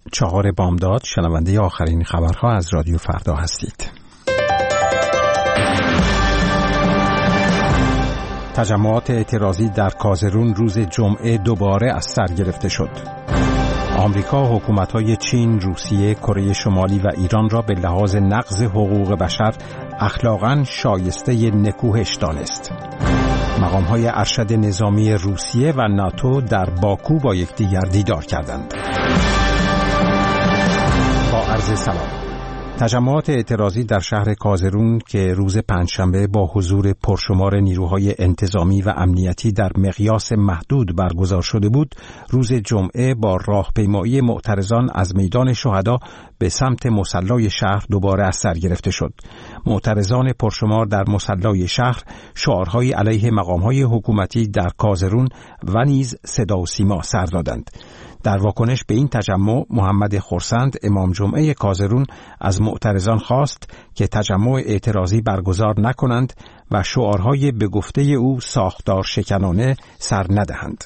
4 بامداد شنونده آخرین خبرها از رادیو فردا هستید. تجمعات اعتراضی در کازرون روز جمعه دوباره از سر گرفته شد. آمریکا حکومت‌های چین، روسیه، کره شمالی و ایران را به لحاظ نقض حقوق بشر اخلاقاً شایسته نکوهش دانست. مقام‌های ارشد نظامی روسیه و ناتو در باکو با یکدیگر دیدار کردند. با عرض سلام. تجمعات اعتراضی در شهر کازرون که روز پنجشنبه با حضور پرشمار نیروهای انتظامی و امنیتی در مقیاس محدود برگزار شده بود، روز جمعه با راهپیمایی معترضان از میدان شهدا به سمت مصلی شهر دوباره از سر گرفته شد. معترضان پرشمار در مصلی شهر شعارهای علیه مقام‌های حکومتی در کازرون و نیز صدا و سیما سر دادند. در واکنش به این تجمع، محمد خورسند امام جمعه کازرون از معترضان خواست که تجمع اعتراضی برگزار نکنند و شعارهای به گفته او ساختار شکنانه سر ندهند.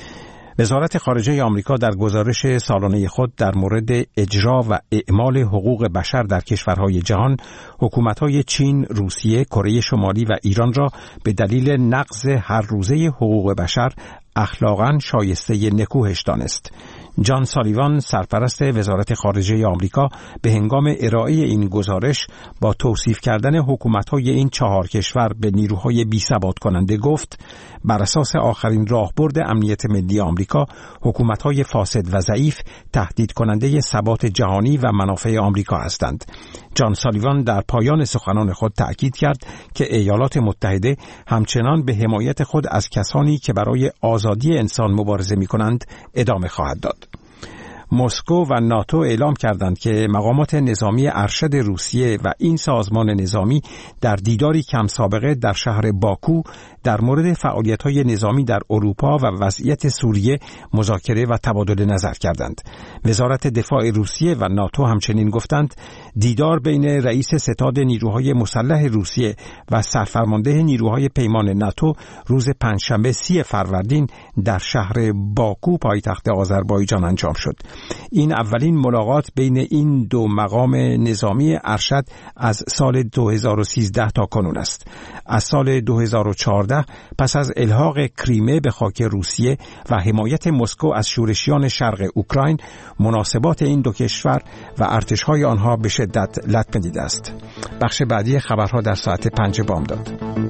وزارت خارجه آمریکا در گزارش سالانه خود در مورد اجرا و اعمال حقوق بشر در کشورهای جهان، حکومت‌های چین، روسیه، کره شمالی و ایران را به دلیل نقض هر روزه حقوق بشر اخلاقاً شایسته نکوهش دانست. جان سالیوان، سرپرست وزارت خارجه آمریکا، به هنگام ارائه این گزارش با توصیف کردن حکومت‌های این 4 کشور به نیروهای بی‌ثبات کننده گفت: بر اساس آخرین راهبرد امنیت ملی آمریکا، حکومت‌های فاسد و ضعیف تهدید کننده ثبات جهانی و منافع آمریکا هستند. جان سالیوان در پایان سخنان خود تأکید کرد که ایالات متحده همچنان به حمایت خود از کسانی که برای آزادی انسان مبارزه می‌کنند ادامه خواهد داد. مسکو و ناتو اعلام کردند که مقامات نظامی ارشد روسیه و این سازمان نظامی در دیداری کم سابقه در شهر باکو در مورد فعالیت‌های نظامی در اروپا و وضعیت سوریه مذاکره و تبادل نظر کردند. وزارت دفاع روسیه و ناتو همچنین گفتند دیدار بین رئیس ستاد نیروهای مسلح روسیه و سرفرمانده نیروهای پیمان ناتو روز پنجشنبه 30 فروردین در شهر باکو پایتخت آذربایجان انجام شد. این اولین ملاقات بین این دو مقام نظامی ارشد از سال 2013 تا کنون است. از سال 2014 پس از الحاق کریمه به خاک روسیه و حمایت مسکو از شورشیان شرق اوکراین، مناسبات این دو کشور و ارتش‌های آنها به شدت لطمه دیده است. بخش بعدی خبرها در ساعت 5 بامداد.